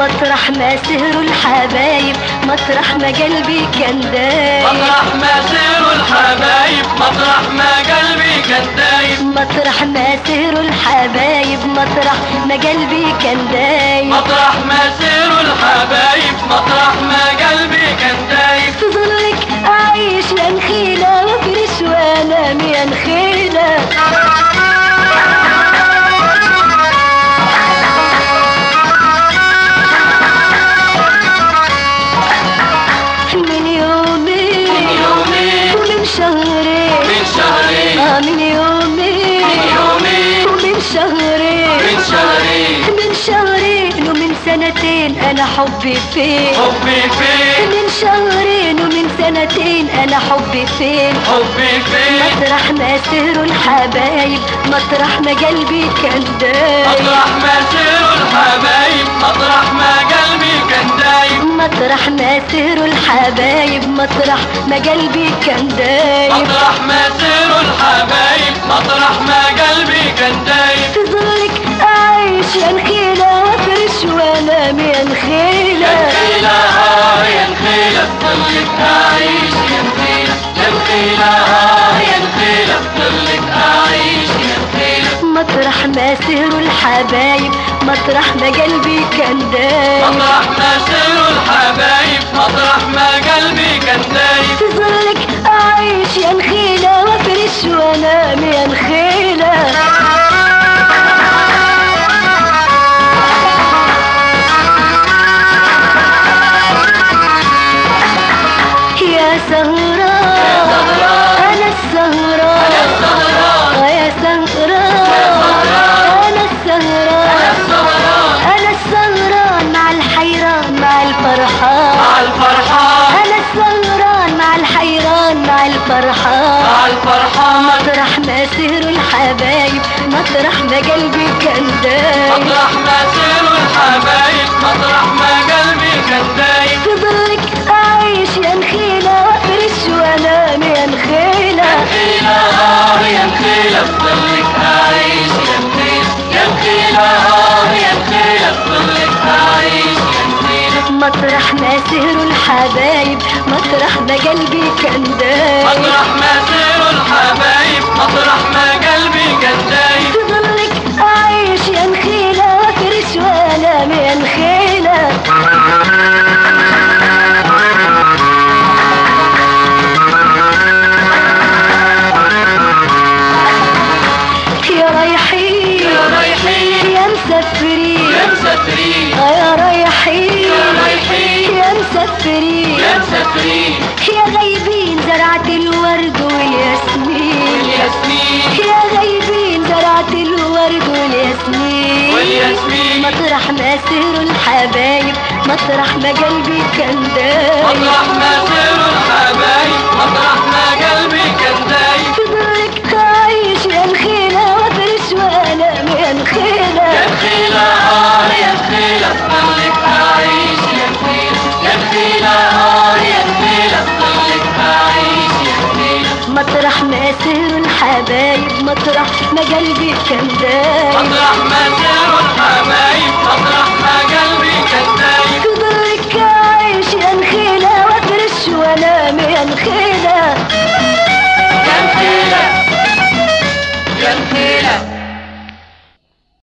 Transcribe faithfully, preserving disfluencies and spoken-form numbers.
مطرح ما سهروا الحبايب مطرح ما قلبي كان دايب. مطرح ما سهروا الحبايب مطرح ما قلبي كان دايب. مطرح ما سهروا الحبايب مطرح ما قلبي كان دايب. مطرح ما سهروا الحبايب مطرح ما قلبي كان دايب. في ظلك أعيش يا نخيلة وافرش وأنام يا نخيلة. من يومين من يومين ومن شهرين من شهرين آه من يومين من يومين ومن شهرين من شهرين من شهرين ومن سنتين أنا حبي فين. حبي فين من شهرين ومن سنتين أنا حبي فين. حبي فين مطرح ما سهروا الحبايب مطرح ما قلبي كان دايب. مطرح ما سهروا الحبايب مطرح ما قلبي كان دايب. مطرح ما سهروا الحبايب مطرح ما قلبي كان دايب. مطرح ما سهروا الحبايب مطرح ما قلبي كان دايب. في ظلك أعيش يا نخيلة وافرش وأنام يا نخيلة. يا نخيلة آه يا نخيلة بظلك أعيش يا نخيلة. يا نخيلة آه يا نخيلة بظلك أعيش يا نخيلة. مطرح ما سهروا الحبايب مطرح ما قلبي كان دايب. مطرح ما سهروا الحبايب مطرح ما قلبي كان دايب. في ظلك أعيش يا نخيلة وافرش وأنام يا نخيلة. يا سهران أنا السهران يا سهران أنا السهران أنا السهران مع الحيران مع الفرحان مع الفرحان أنا السهران مع الحيران مع الفرحان مع الفرحان. مطرح ما سهروا الحبايب مطرح ما قلبي كان دايب. مطرح ما سهروا الحبايب مطرح ما قلبي كان دايب. في ظلك أعيش يا نخيلة وافرش وأنام يا نخيلة. يا نخيلة آه يا نخيلة بظلك أعيش يا نخيلة. يا نخيلة آه يا نخيلة بظلك أعيش يا نخيلة. مطرح ما سهروا الحبايب مطرح ما قلبي كان دايب. مطرح ما سهروا الحبايب مطرح ما قلبي كان دايب. في ظلك أعيش يا نخيلة وافرش وأنام يا نخيلة. يا رايحين يا رايحين يا مسافرين يا مسافرين يا رايحين يا رايحين يا مسافرين يا مسافرين. يا غايبين زرعت الورد والياسمين. والياسمين يا غايبين زرعت الورد والياسمين. والياسمين. مطرح ما سهروا الحبايب مطرح ما قلبي كان دايب. مطرح ما سهروا الحبايب مطرح ما قلبي كان دايب. في ظلك أعيش يا نخيلة وافرش وأنام يا نخيلة. يا نخيلة آه يا نخيلة بظلك أعيش يا نخيلة. يا نخيلة آه يا نخيلة بظلك أعيش يا نخيلة. مطرح ما سهروا الحبايب مطرح ما قلبي كان دايب. مطرح ما سهروا الحبايب مطرح